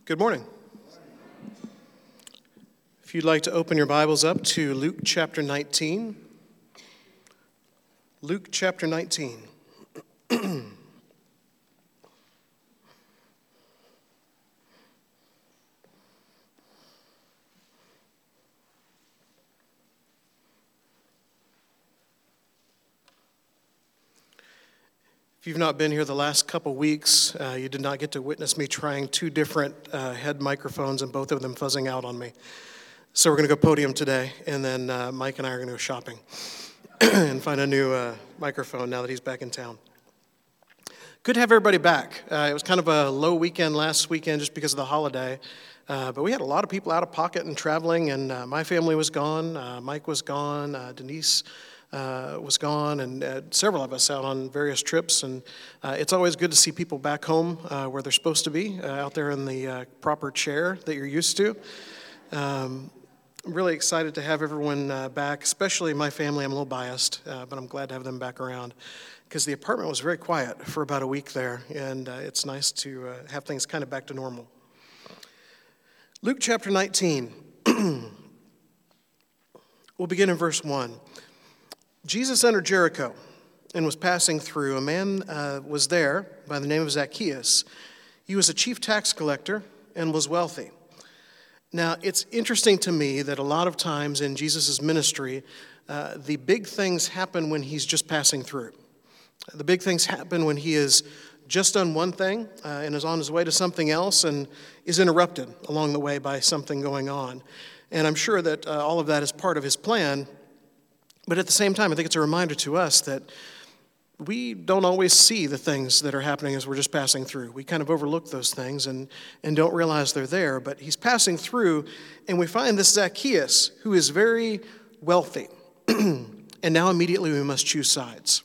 Good morning. If you'd like to open your Bibles up to Luke chapter 19. Luke chapter 19. If you've not been here the last couple weeks, you did not get to witness me trying two different head microphones and both of them fuzzing out on me. So we're going to go podium today, and then Mike and I are going to go shopping and find a new microphone now that he's back in town. Good to have everybody back. It was kind of a low weekend last weekend just because of the holiday, but we had a lot of people out of pocket and traveling, and my family was gone, Mike was gone, Denise was gone, and several of us out on various trips. And it's always good to see people back home where they're supposed to be, out there in the proper chair that you're used to. I'm really excited to have everyone back, especially my family. I'm a little biased, but I'm glad to have them back around because the apartment was very quiet for about a week there, and it's nice to have things kind of back to normal. Luke chapter 19. We'll begin in verse 1. Jesus entered Jericho and was passing through. A man was there by the name of Zacchaeus. He was a chief tax collector and was wealthy. Now, it's interesting to me that a lot of times in Jesus' ministry, the big things happen when he's just passing through. The big things happen when he has just done one thing and is on his way to something else and is interrupted along the way by something going on. And I'm sure that all of that is part of his plan. But at the same time, I think it's a reminder to us that we don't always see the things that are happening as we're just passing through. We kind of overlook those things and don't realize they're there. But he's passing through, and we find this Zacchaeus, who is very wealthy. And now immediately we must choose sides.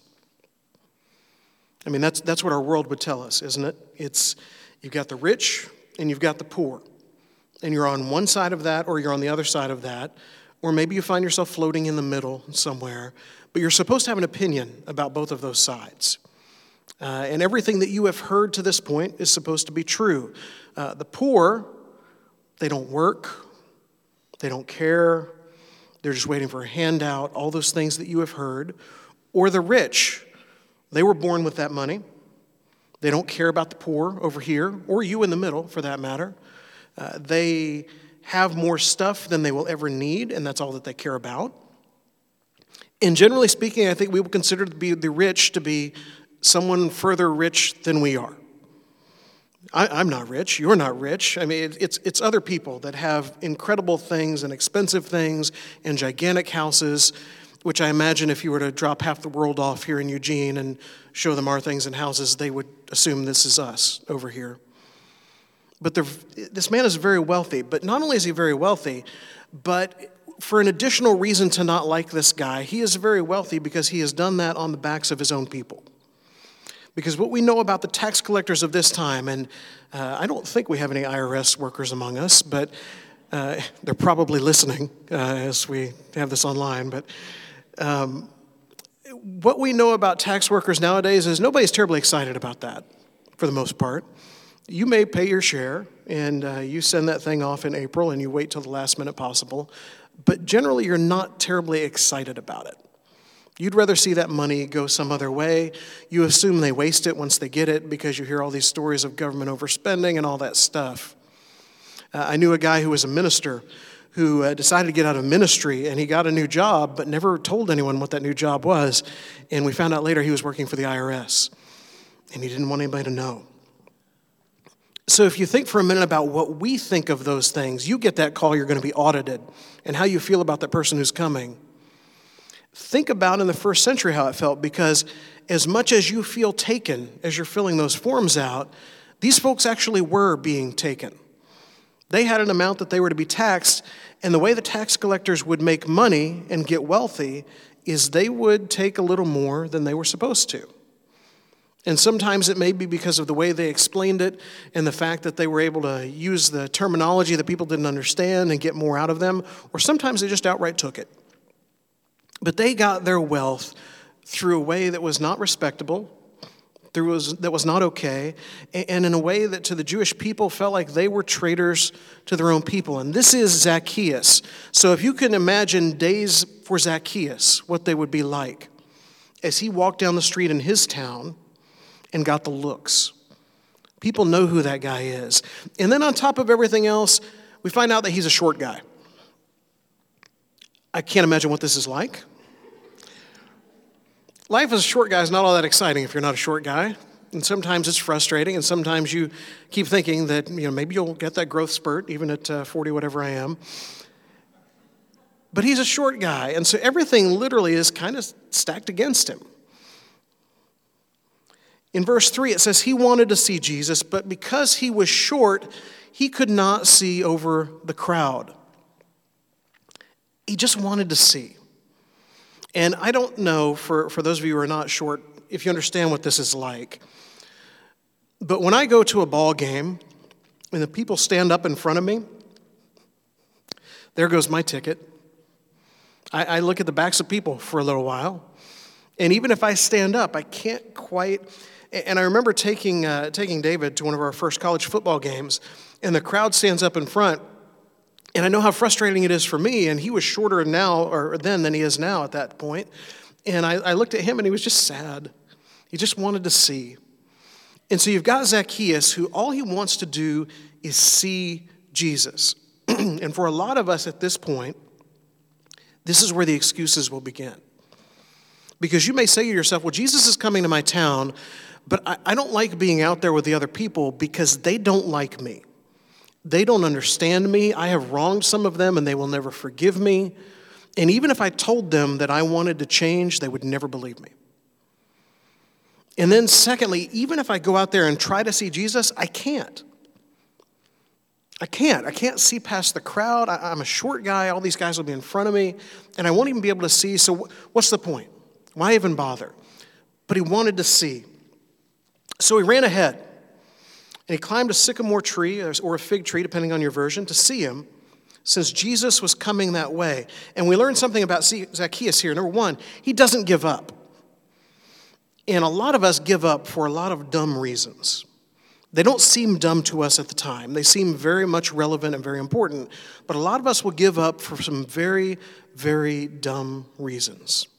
I mean, that's what our world would tell us, isn't it? It's you've got the rich and you've got the poor. And you're on one side of that or you're on the other side of that. Or maybe you find yourself floating in the middle somewhere, but you're supposed to have an opinion about both of those sides. And everything that you have heard to this point is supposed to be true. The poor, they don't work, they don't care, they're just waiting for a handout, all those things that you have heard. Or the rich, they were born with that money. They don't care about the poor over here, or you in the middle for that matter. They have more stuff than they will ever need, and that's all that they care about. And generally speaking, I think we will consider the rich to be someone further rich than we are. I'm not rich. You're not rich. I mean, it's other people that have incredible things and expensive things and gigantic houses, which I imagine if you were to drop half the world off here in Eugene and show them our things and houses, they would assume this is us over here. But this man is very wealthy. But not only is he very wealthy, but for an additional reason to not like this guy, he is very wealthy because he has done that on the backs of his own people. Because what we know about the tax collectors of this time, and I don't think we have any IRS workers among us, but they're probably listening as we have this online. But what we know about tax workers nowadays is nobody's terribly excited about that, for the most part. You may pay your share, and you send that thing off in April, and you wait till the last minute possible. But generally, you're not terribly excited about it. You'd rather see that money go some other way. You assume they waste it once they get it because you hear all these stories of government overspending and all that stuff. I knew a guy who was a minister who decided to get out of ministry, and he got a new job, but never told anyone what that new job was. And we found out later he was working for the IRS, and he didn't want anybody to know. So if you think for a minute about what we think of those things, you get that call, you're going to be audited, and how you feel about that person who's coming. Think about in the first century how it felt, because as much as you feel taken as you're filling those forms out, these folks actually were being taken. They had an amount that they were to be taxed, and the way the tax collectors would make money and get wealthy is they would take a little more than they were supposed to. And sometimes it may be because of the way they explained it and the fact that they were able to use the terminology that people didn't understand and get more out of them, or sometimes they just outright took it. But they got their wealth through a way that was not respectable, that was not okay, and in a way that to the Jewish people felt like they were traitors to their own people. And this is Zacchaeus. So if you can imagine days for Zacchaeus, what they would be like as he walked down the street in his town and got the looks. People know who that guy is. And then on top of everything else, we find out that he's a short guy. I can't imagine what this is like. Life as a short guy is not all that exciting if you're not a short guy. And sometimes it's frustrating, and sometimes you keep thinking that maybe you'll get that growth spurt, even at 40, whatever I am. But he's a short guy, and so everything literally is kind of stacked against him. In verse 3, it says he wanted to see Jesus, but because he was short, he could not see over the crowd. He just wanted to see. And I don't know, for those of you who are not short, if you understand what this is like. But when I go to a ball game and the people stand up in front of me, there goes my ticket. I look at the backs of people for a little while. And even if I stand up, I can't quite. And I remember taking David to one of our first college football games, and the crowd stands up in front. And I know how frustrating it is for me, and he was shorter then than he is now at that point. And I looked at him, and he was just sad. He just wanted to see. And so you've got Zacchaeus, who all he wants to do is see Jesus. And for a lot of us at this point, this is where the excuses will begin. Because you may say to yourself, well, Jesus is coming to my town, but I don't like being out there with the other people because they don't like me. They don't understand me. I have wronged some of them, and they will never forgive me. And even if I told them that I wanted to change, they would never believe me. And then secondly, even if I go out there and try to see Jesus, I can't. I can't see past the crowd. I'm a short guy. All these guys will be in front of me, and I won't even be able to see. So what's the point? Why even bother? But he wanted to see. So he ran ahead, and he climbed a sycamore tree or a fig tree, depending on your version, to see him, since Jesus was coming that way. And we learned something about Zacchaeus here. Number one, he doesn't give up. And a lot of us give up for a lot of dumb reasons. They don't seem dumb to us at the time. They seem very much relevant and very important. But a lot of us will give up for some very, very dumb reasons.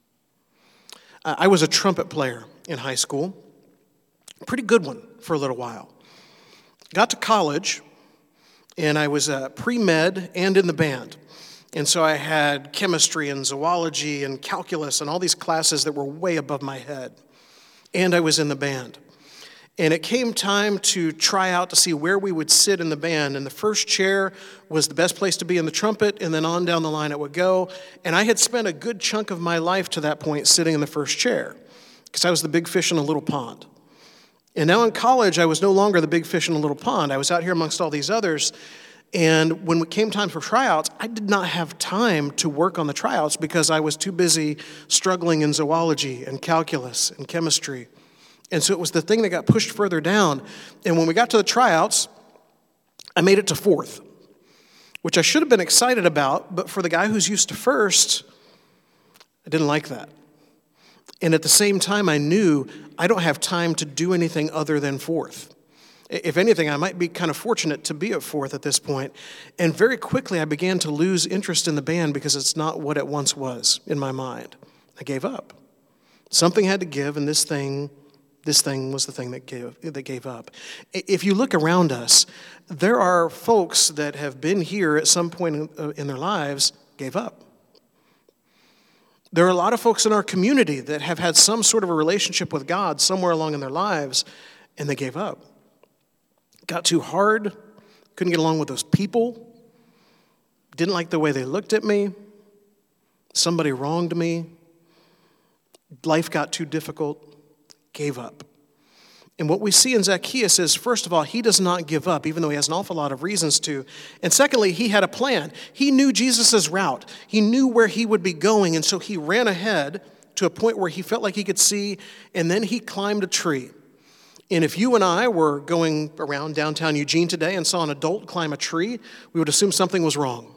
I was a trumpet player in high school. Pretty good one for a little while. Got to college, and I was pre-med and in the band. And so I had chemistry and zoology and calculus and all these classes that were way above my head. And I was in the band. And it came time to try out to see where we would sit in the band. And the first chair was the best place to be in the trumpet, and then on down the line it would go. And I had spent a good chunk of my life to that point sitting in the first chair because I was the big fish in a little pond. And now in college, I was no longer the big fish in a little pond. I was out here amongst all these others. And when it came time for tryouts, I did not have time to work on the tryouts because I was too busy struggling in zoology and calculus and chemistry. And so it was the thing that got pushed further down. And when we got to the tryouts, I made it to fourth, which I should have been excited about, but for the guy who's used to first, I didn't like that. And at the same time, I knew I don't have time to do anything other than fourth. If anything, I might be kind of fortunate to be at fourth at this point. And very quickly, I began to lose interest in the band because it's not what it once was in my mind. I gave up. Something had to give, and this thing was the thing that gave up. If you look around us, there are folks that have been here at some point in their lives, gave up. There are a lot of folks in our community that have had some sort of a relationship with God somewhere along in their lives, and they gave up. Got too hard, couldn't get along with those people, didn't like the way they looked at me, somebody wronged me, life got too difficult, gave up. And what we see in Zacchaeus is, first of all, he does not give up, even though he has an awful lot of reasons to. And secondly, he had a plan. He knew Jesus' route. He knew where he would be going, and so he ran ahead to a point where he felt like he could see, and then he climbed a tree. And if you and I were going around downtown Eugene today and saw an adult climb a tree, we would assume something was wrong.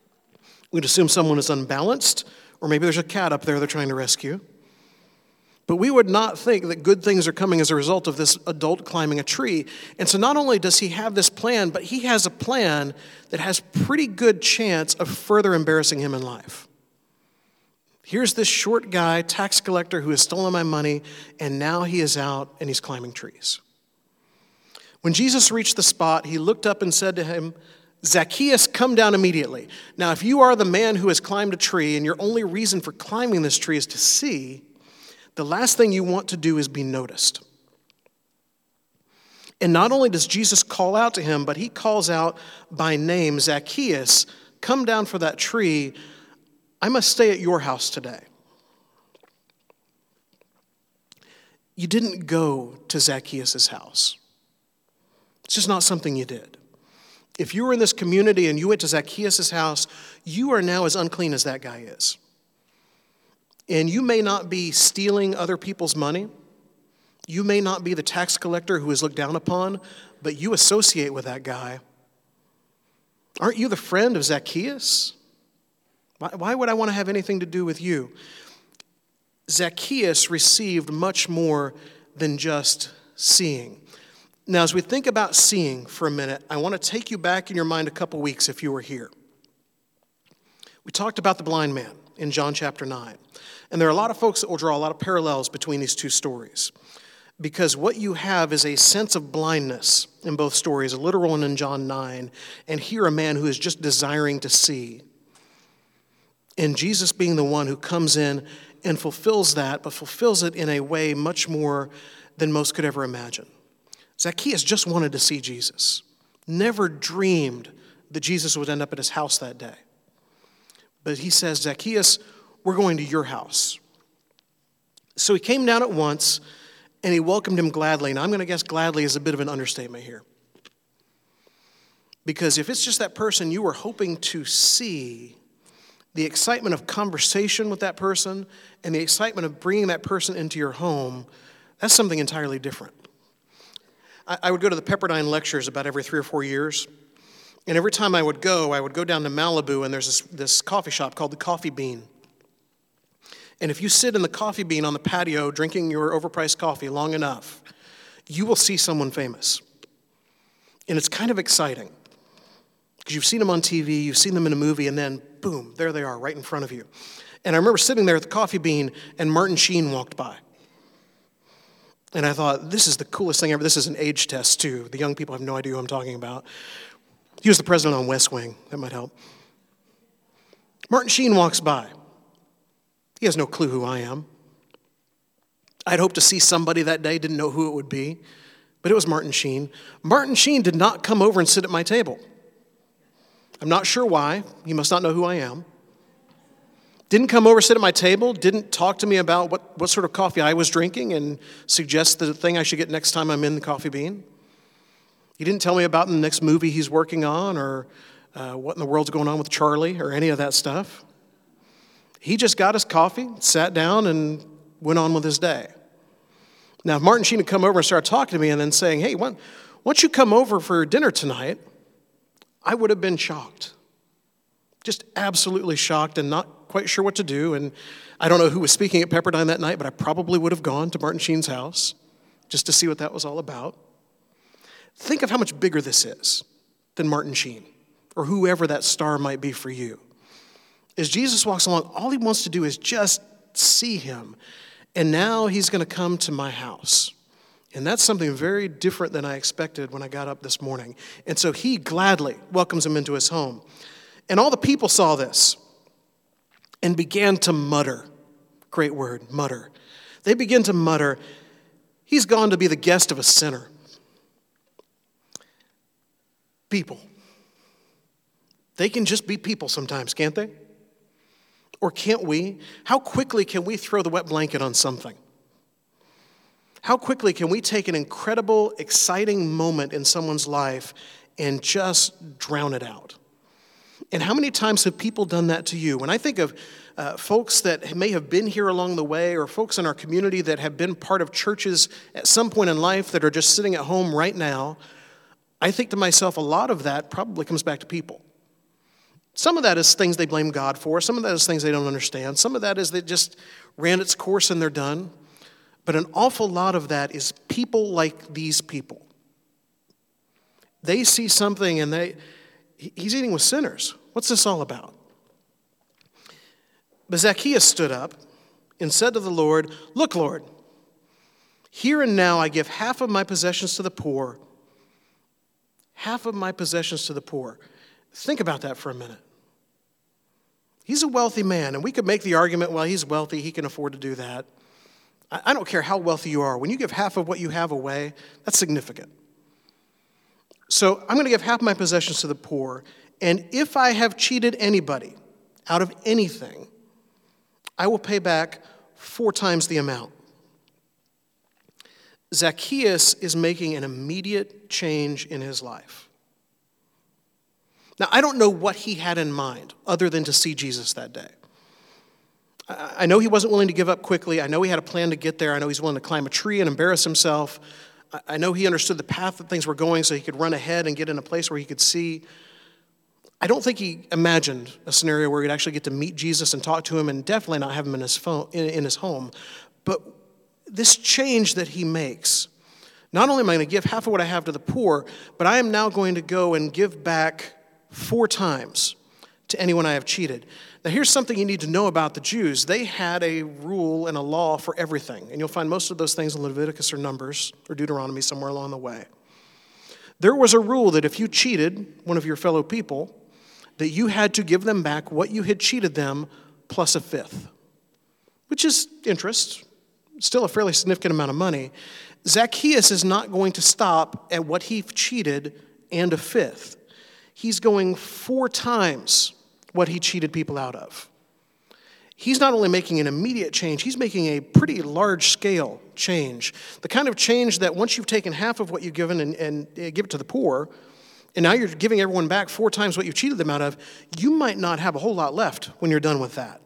We'd assume someone is unbalanced, or maybe there's a cat up there they're trying to rescue. But we would not think that good things are coming as a result of this adult climbing a tree. And so not only does he have this plan, but he has a plan that has pretty good chance of further embarrassing him in life. Here's this short guy, tax collector, who has stolen my money, and now he is out and he's climbing trees. When Jesus reached the spot, he looked up and said to him, Zacchaeus, come down immediately. Now, if you are the man who has climbed a tree and your only reason for climbing this tree is to see, the last thing you want to do is be noticed. And not only does Jesus call out to him, but he calls out by name, Zacchaeus, come down for that tree. I must stay at your house today. You didn't go to Zacchaeus' house. It's just not something you did. If you were in this community and you went to Zacchaeus' house, you are now as unclean as that guy is. And you may not be stealing other people's money. You may not be the tax collector who is looked down upon, but you associate with that guy. Aren't you the friend of Zacchaeus? Why would I want to have anything to do with you? Zacchaeus received much more than just seeing. Now, as we think about seeing for a minute, I want to take you back in your mind a couple weeks if you were here. We talked about the blind man in John chapter 9. And there are a lot of folks that will draw a lot of parallels between these two stories. Because what you have is a sense of blindness in both stories, a literal one in John 9, and here a man who is just desiring to see. And Jesus being the one who comes in and fulfills that, but fulfills it in a way much more than most could ever imagine. Zacchaeus just wanted to see Jesus. Never dreamed that Jesus would end up at his house that day. But he says, Zacchaeus, we're going to your house. So he came down at once, and he welcomed him gladly. And I'm going to guess gladly is a bit of an understatement here. Because if it's just that person you were hoping to see, the excitement of conversation with that person and the excitement of bringing that person into your home, that's something entirely different. I would go to the Pepperdine lectures about every 3 or 4 years. And every time I would go down to Malibu, and there's this coffee shop called the Coffee Bean. And if you sit in the Coffee Bean on the patio drinking your overpriced coffee long enough, you will see someone famous. And it's kind of exciting. Because you've seen them on TV, you've seen them in a movie, and then boom, there they are right in front of you. And I remember sitting there at the Coffee Bean, and Martin Sheen walked by. And I thought, this is the coolest thing ever. This is an age test, too. The young people have no idea who I'm talking about. He was the president on West Wing. That might help. Martin Sheen walks by. He has no clue who I am. I'd hoped to see somebody that day, didn't know who it would be, but it was Martin Sheen. Martin Sheen did not come over and sit at my table. I'm not sure why. He must not know who I am. Didn't come over, sit at my table, didn't talk to me about what sort of coffee I was drinking and suggest the thing I should get next time I'm in the Coffee Bean. He didn't tell me about the next movie he's working on or what in the world's going on with Charlie or any of that stuff. He just got his coffee, sat down, and went on with his day. Now, if Martin Sheen had come over and started talking to me and then saying, hey, why don't you come over for dinner tonight, I would have been shocked. Just absolutely shocked and not quite sure what to do. And I don't know who was speaking at Pepperdine that night, but I probably would have gone to Martin Sheen's house just to see what that was all about. Think of how much bigger this is than Martin Sheen or whoever that star might be for you. As Jesus walks along, all he wants to do is just see him. And now he's going to come to my house. And that's something very different than I expected when I got up this morning. And so he gladly welcomes him into his home. And all the people saw this and began to mutter. Great word, mutter. They begin to mutter, he's gone to be the guest of a sinner. People. They can just be people sometimes, can't they? Or can't we? How quickly can we throw the wet blanket on something? How quickly can we take an incredible, exciting moment in someone's life and just drown it out? And how many times have people done that to you? When I think of folks that may have been here along the way or folks in our community that have been part of churches at some point in life that are just sitting at home right now, I think to myself, a lot of that probably comes back to people. Some of that is things they blame God for. Some of that is things they don't understand. Some of that is they just ran its course and they're done. But an awful lot of that is people like these people. They see something and he's eating with sinners. What's this all about? But Zacchaeus stood up and said to the Lord, "Look, Lord, here and now I give half of my possessions to the poor." Half of my possessions to the poor. Think about that for a minute. He's a wealthy man, and we could make the argument, well, he's wealthy, he can afford to do that. I don't care how wealthy you are. When you give half of what you have away, that's significant. So I'm going to give half my possessions to the poor, and if I have cheated anybody out of anything, I will pay back 4 times the amount. Zacchaeus is making an immediate change in his life. Now, I don't know what he had in mind other than to see Jesus that day. I know he wasn't willing to give up quickly. I know he had a plan to get there. I know he's willing to climb a tree and embarrass himself. I know he understood the path that things were going so he could run ahead and get in a place where he could see. I don't think he imagined a scenario where he'd actually get to meet Jesus and talk to him, and definitely not have him in his home. But this change that he makes, not only am I going to give half of what I have to the poor, but I am now going to go and give back 4 times to anyone I have cheated. Now, here's something you need to know about the Jews. They had a rule and a law for everything, and you'll find most of those things in Leviticus or Numbers or Deuteronomy somewhere along the way. There was a rule that if you cheated one of your fellow people, that you had to give them back what you had cheated them plus 1/5, which is interest. Still a fairly significant amount of money. Zacchaeus is not going to stop at what he cheated and 1/5. He's going 4 times what he cheated people out of. He's not only making an immediate change, he's making a pretty large-scale change. The kind of change that once you've taken half of what you've given and give it to the poor, and now you're giving everyone back 4 times what you cheated them out of, you might not have a whole lot left when you're done with that.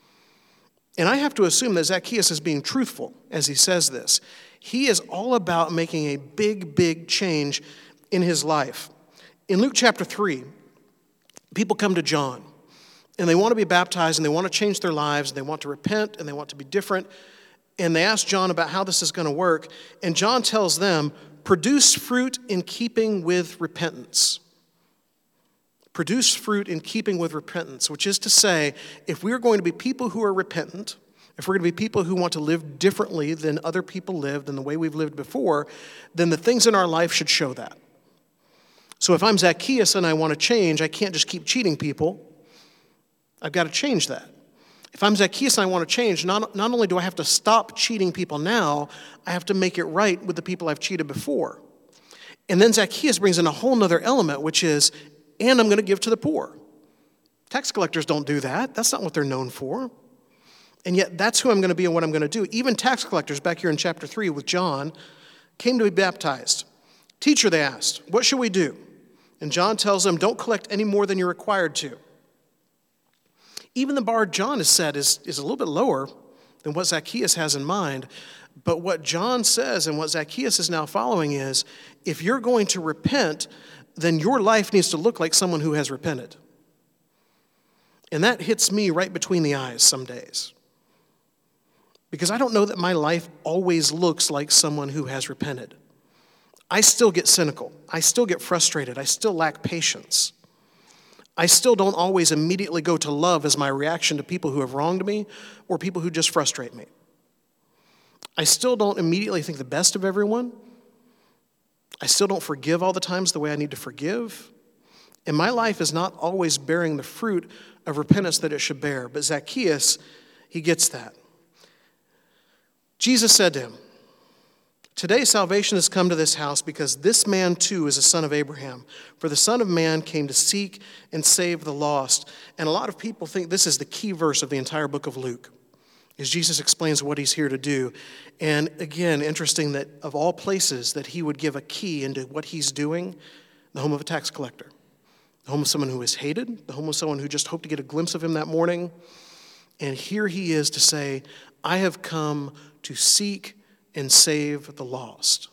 And I have to assume that Zacchaeus is being truthful as he says this. He is all about making a big, big change in his life. In Luke chapter 3, people come to John, and they want to be baptized, and they want to change their lives, and they want to repent, and they want to be different. And they ask John about how this is going to work, and John tells them, produce fruit in keeping with repentance. Produce fruit in keeping with repentance, which is to say, if we're going to be people who are repentant, if we're going to be people who want to live differently than other people lived, than the way we've lived before, then the things in our life should show that. So if I'm Zacchaeus and I want to change, I can't just keep cheating people. I've got to change that. If I'm Zacchaeus and I want to change, not only do I have to stop cheating people now, I have to make it right with the people I've cheated before. And then Zacchaeus brings in a whole other element, which is, and I'm going to give to the poor. Tax collectors don't do that. That's not what they're known for. And yet that's who I'm going to be and what I'm going to do. Even tax collectors back here in chapter 3 with John came to be baptized. Teacher, they asked, what should we do? And John tells them, don't collect any more than you're required to. Even the bar John has set is a little bit lower than what Zacchaeus has in mind. But what John says and what Zacchaeus is now following is, if you're going to repent, then your life needs to look like someone who has repented. And that hits me right between the eyes some days. Because I don't know that my life always looks like someone who has repented. I still get cynical. I still get frustrated. I still lack patience. I still don't always immediately go to love as my reaction to people who have wronged me or people who just frustrate me. I still don't immediately think the best of everyone. I still don't forgive all the times the way I need to forgive. And my life is not always bearing the fruit of repentance that it should bear. But Zacchaeus, he gets that. Jesus said to him, today salvation has come to this house because this man too is a son of Abraham. For the Son of Man came to seek and save the lost. And a lot of people think this is the key verse of the entire book of Luke, as Jesus explains what he's here to do. And again, interesting that of all places that he would give a key into what he's doing, the home of a tax collector, the home of someone who is hated, the home of someone who just hoped to get a glimpse of him that morning. And here he is to say, I have come to seek and save the lost.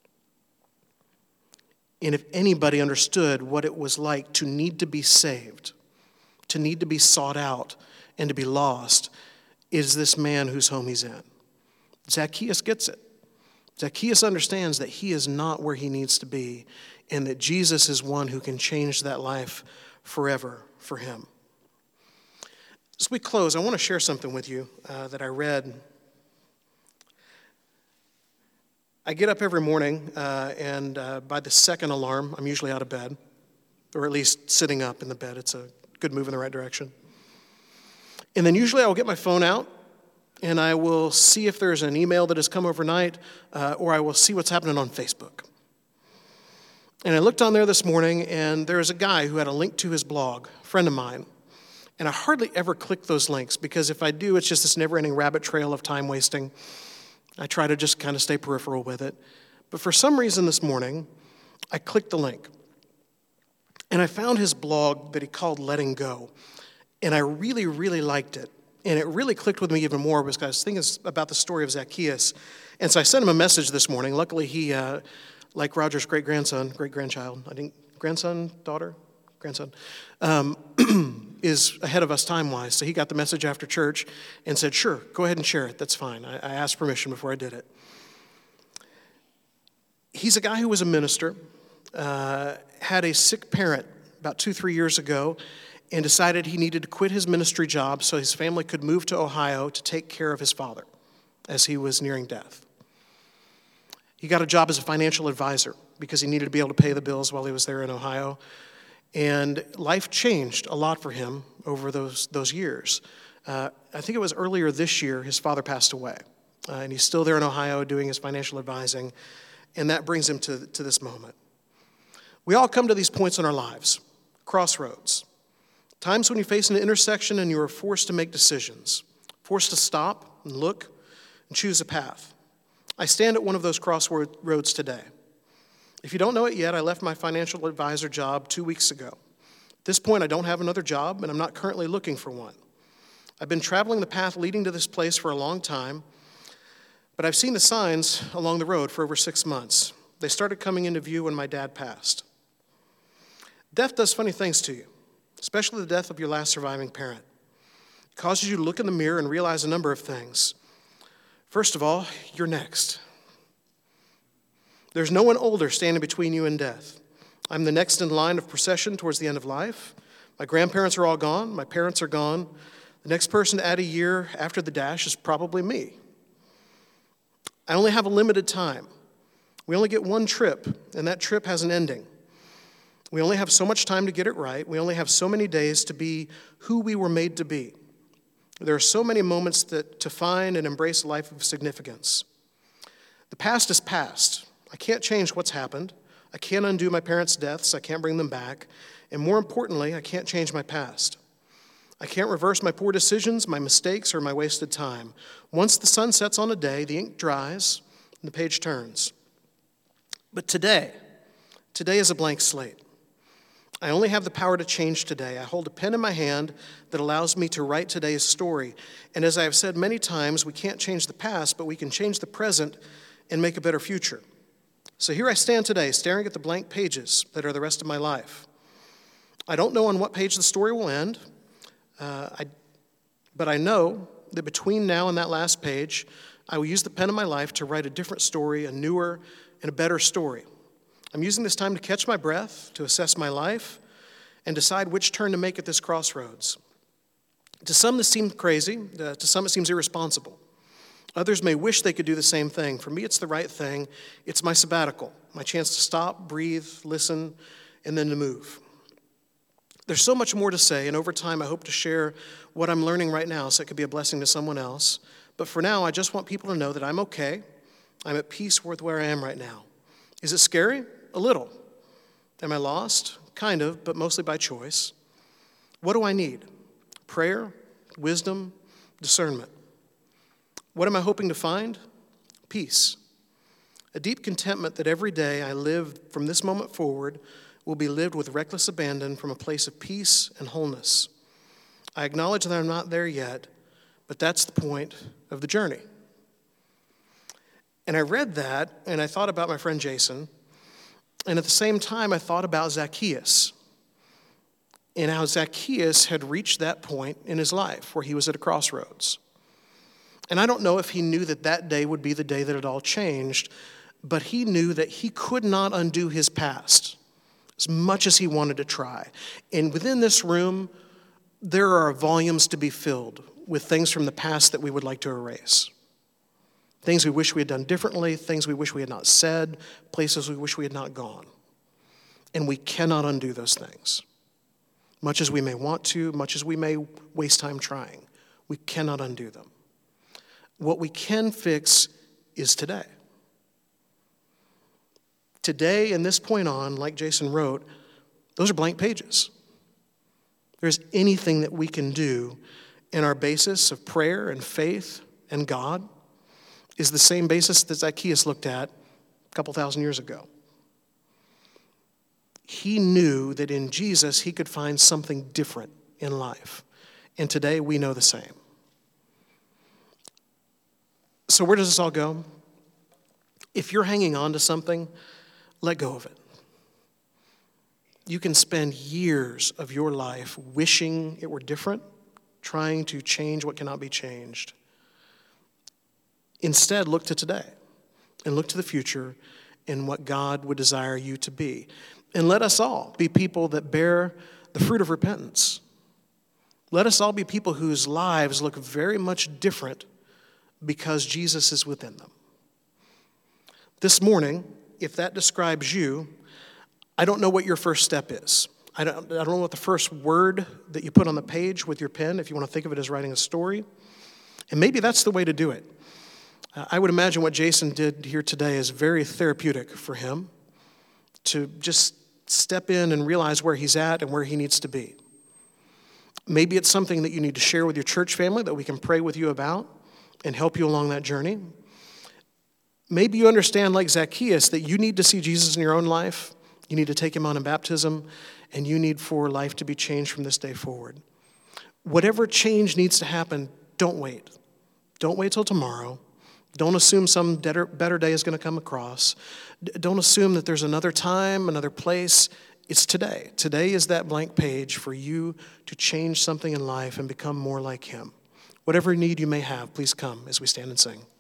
And if anybody understood what it was like to need to be saved, to need to be sought out, and to be lost, is this man whose home he's in. Zacchaeus gets it. Zacchaeus understands that he is not where he needs to be and that Jesus is one who can change that life forever for him. As we close, I want to share something with you that I read. I get up every morning, and by the second alarm, I'm usually out of bed, or at least sitting up in the bed. It's a good move in the right direction. And then usually I will get my phone out, and I will see if there's an email that has come overnight, or I will see what's happening on Facebook. And I looked on there this morning, and there was a guy who had a link to his blog, a friend of mine. And I hardly ever click those links, because if I do, it's just this never-ending rabbit trail of time wasting. I try to just kind of stay peripheral with it. But for some reason this morning, I clicked the link. And I found his blog that he called Letting Go. And I really, really liked it. And it really clicked with me even more because I was thinking about the story of Zacchaeus. And so I sent him a message this morning. Luckily, he, like Roger's great-grandchild, grandson, is ahead of us time-wise. So he got the message after church and said, sure, go ahead and share it. That's fine. I asked permission before I did it. He's a guy who was a minister, had a sick parent about 2-3 years ago, and decided he needed to quit his ministry job so his family could move to Ohio to take care of his father as he was nearing death. He got a job as a financial advisor because he needed to be able to pay the bills while he was there in Ohio. And life changed a lot for him over those years. I think it was earlier this year his father passed away. And he's still there in Ohio doing his financial advising. And that brings him to this moment. We all come to these points in our lives, crossroads. Times when you face an intersection and you are forced to make decisions, forced to stop and look and choose a path. I stand at one of those crossroads today. If you don't know it yet, I left my financial advisor job 2 weeks ago. At this point, I don't have another job, and I'm not currently looking for one. I've been traveling the path leading to this place for a long time, but I've seen the signs along the road for over 6 months. They started coming into view when my dad passed. Death does funny things to you, especially the death of your last surviving parent. It causes you to look in the mirror and realize a number of things. First of all, you're next. There's no one older standing between you and death. I'm the next in line of procession towards the end of life. My grandparents are all gone. My parents are gone. The next person to add a year after the dash is probably me. I only have a limited time. We only get one trip, and that trip has an ending. We only have so much time to get it right. We only have so many days to be who we were made to be. There are so many moments to find and embrace a life of significance. The past is past. I can't change what's happened. I can't undo my parents' deaths. I can't bring them back. And more importantly, I can't change my past. I can't reverse my poor decisions, my mistakes, or my wasted time. Once the sun sets on a day, the ink dries and the page turns. But today is a blank slate. I only have the power to change today. I hold a pen in my hand that allows me to write today's story. And as I have said many times, we can't change the past, but we can change the present and make a better future. So here I stand today, staring at the blank pages that are the rest of my life. I don't know on what page the story will end, but I know that between now and that last page, I will use the pen of my life to write a different story, a newer and a better story. I'm using this time to catch my breath, to assess my life, and decide which turn to make at this crossroads. To some, this seems crazy. To some, it seems irresponsible. Others may wish they could do the same thing. For me, it's the right thing. It's my sabbatical, my chance to stop, breathe, listen, and then to move. There's so much more to say, and over time, I hope to share what I'm learning right now so it could be a blessing to someone else. But for now, I just want people to know that I'm okay. I'm at peace with where I am right now. Is it scary? A little. Am I lost? Kind of, but mostly by choice. What do I need? Prayer, wisdom, discernment. What am I hoping to find? Peace. A deep contentment that every day I live from this moment forward will be lived with reckless abandon from a place of peace and wholeness. I acknowledge that I'm not there yet, but that's the point of the journey. And I read that, and I thought about my friend Jason, and at the same time, I thought about Zacchaeus and how Zacchaeus had reached that point in his life where he was at a crossroads. And I don't know if he knew that that day would be the day that it all changed, but he knew that he could not undo his past as much as he wanted to try. And within this room, there are volumes to be filled with things from the past that we would like to erase. Things we wish we had done differently, things we wish we had not said, places we wish we had not gone. And we cannot undo those things. Much as we may want to, much as we may waste time trying, we cannot undo them. What we can fix is today. Today, and this point on, like Jason wrote, those are blank pages. There's anything that we can do, and our basis of prayer and faith and God is the same basis that Zacchaeus looked at a couple thousand years ago. He knew that in Jesus he could find something different in life. And today we know the same. So where does this all go? If you're hanging on to something, let go of it. You can spend years of your life wishing it were different, trying to change what cannot be changed. Instead, look to today and look to the future and what God would desire you to be. And let us all be people that bear the fruit of repentance. Let us all be people whose lives look very much different because Jesus is within them. This morning, if that describes you, I don't know what your first step is. I don't know what the first word that you put on the page with your pen, if you want to think of it as writing a story. And maybe that's the way to do it. I would imagine what Jason did here today is very therapeutic for him to just step in and realize where he's at and where he needs to be. Maybe it's something that you need to share with your church family that we can pray with you about and help you along that journey. Maybe you understand, like Zacchaeus, that you need to see Jesus in your own life. You need to take him on in baptism, and you need for life to be changed from this day forward. Whatever change needs to happen, don't wait. Don't wait till tomorrow. Don't assume some better day is going to come across. Don't assume that there's another time, another place. It's today. Today is that blank page for you to change something in life and become more like him. Whatever need you may have, please come as we stand and sing.